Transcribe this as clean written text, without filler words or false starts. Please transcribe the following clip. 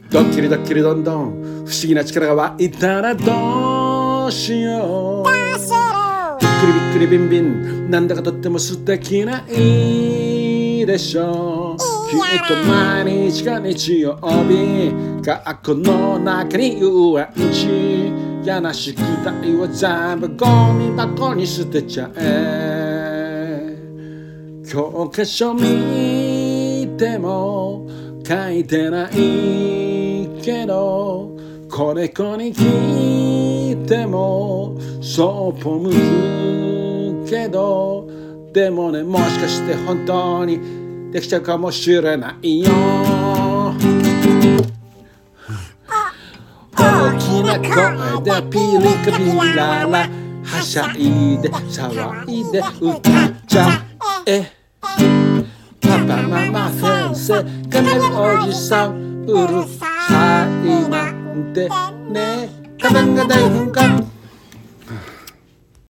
ドッキリドッキリどんどん不思議な力が湧いたらどうしよう。びっくりびっくりビンビンなんだかとっても素敵ないでしょう。きっと毎日が日曜日学校の中に遊園地嫌な宿題は全部ゴミ箱に捨てちゃえ。教科書見ても書いてないけど子猫に聞いてもそうぽむくけどでもねもしかして本当にできちゃうかもしれないよ。大きな声でピリカピララはしゃいで騒いで歌っちゃえ。パパママ先生カメラおじさんうるさいなんてね。カバンが大噴火